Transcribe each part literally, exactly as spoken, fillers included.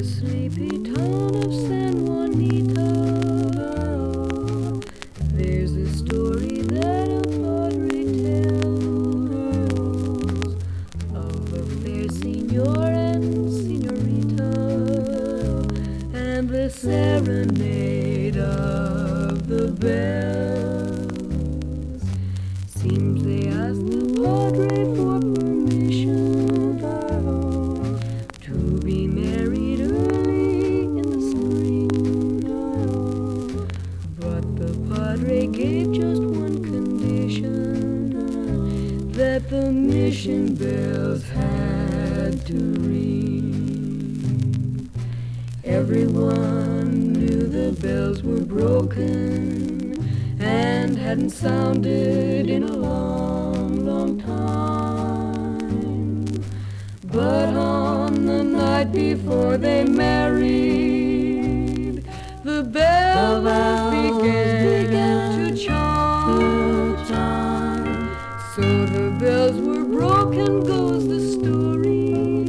sleepy town of San Juanito, there's a story that a padre tells of a fair senor and senorita, and the serenade of the bells. Seems they asked the padre for permission to be married early in the spring, but the padre gave just one condition, that the mission bells had to ring. Everyone knew the bells were broken and hadn't sounded in a long, long time. But on the night before they married, the bells began to chime. So the bells were broken, goes the story.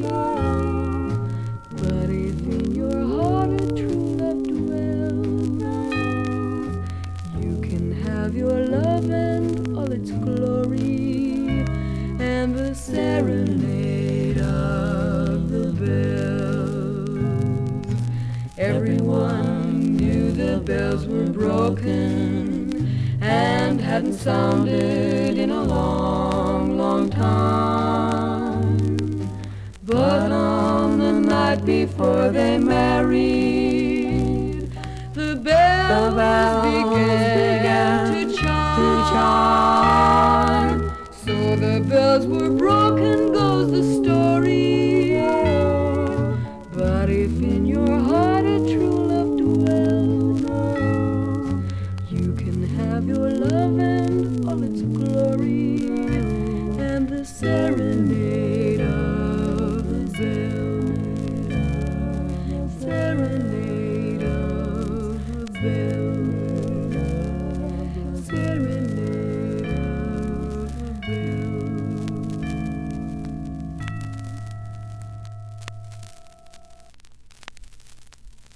But if in your heart a true love dwells, you can have your love and all its glory, and the serenade of the bells. Everyone knew the bells were broken and hadn't sounded in a long, long time. But on the night before they married, the bells began to chime. So the bells were broken, goes the story. But if in your